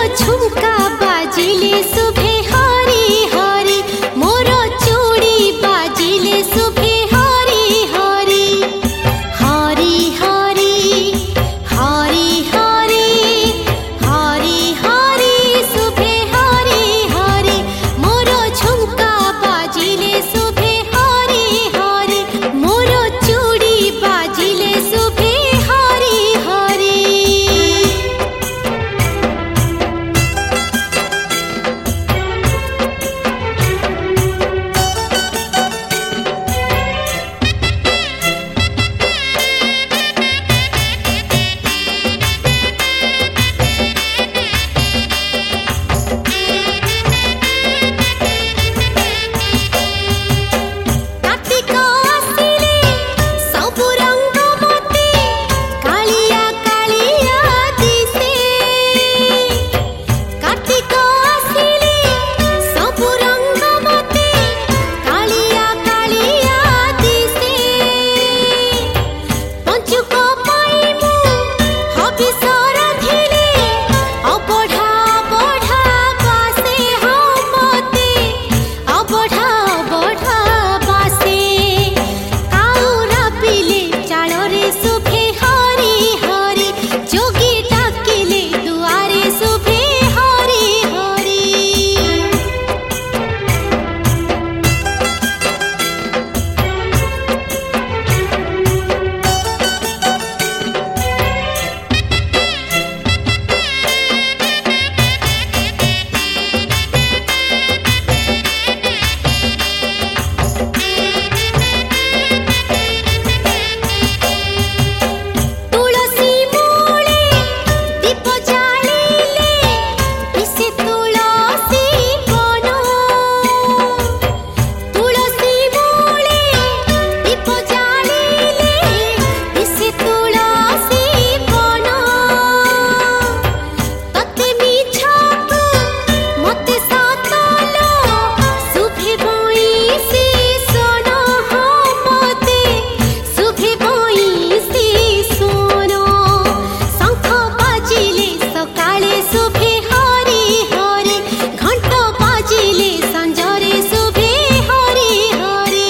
झुमका बाजिले शुभे हरि हरि, मोर चूड़ी बाजिले शुभे हरि हरि। हरि हरि हरि हरि हरि हरि शुभे हरि हरि, मोर झुमका बाजिले शुभे हरि हरि, मोर चूड़ी बाजिले शुभे हरि हरि। कार्तिक आसिले सबु रंग मते कालिया कालिया दिसे। कार्तिक आसिले सबु रंग मते कालिया कालिया दिसे। पंचुक पाई मु हबिसर धिले, अबढ़ा बढ़ा बासे हो मते, अबढ़ा बढ़ा बासे। काउरा पिले चाଳରେ शुभे हरि हरि, जोगी डाकिले दुआरे शुभे हरि हरि। तुलसी मूले दीप जालिले, दिसे तुलसी बन। तुलसी मूले दीप जालिले, दिसे तुलसी बन। तते मिछातु मते सातल, शुभे बइसी सोन हो मते, शुभे बइसी सोन। शंख बाजिले सकाळे शुभे हरि हरि, घंट बाजिले संजरे शुभे हरि हरि।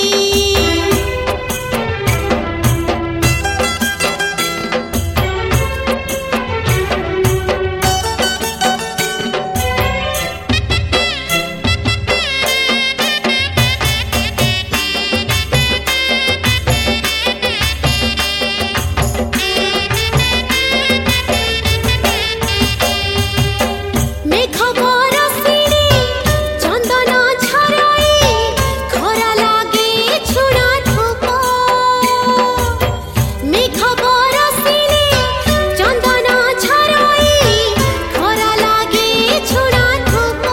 मेघ बरसिले चंदन झराई, खरा लागे छुणा धूप। मेघ बरसिले चंदन झराई, खरा लागे छुणा धूप।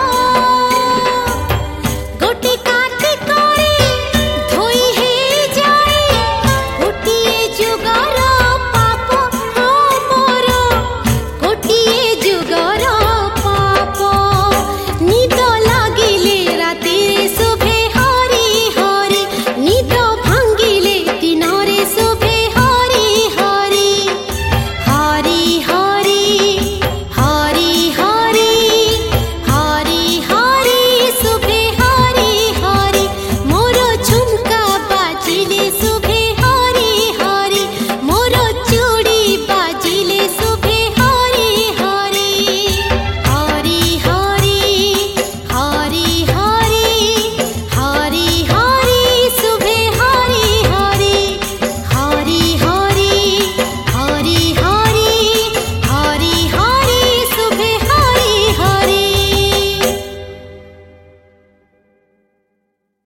गोटे कार्तिकरे धोई हे जाए, गोटिए जुगर पाप हो मोर, गोटिए जुगर पाप। निद लागिले रातिरे शुभे हरि हरि, निद भांगिले दिनरे शुभे हरि हरि। हरि हरि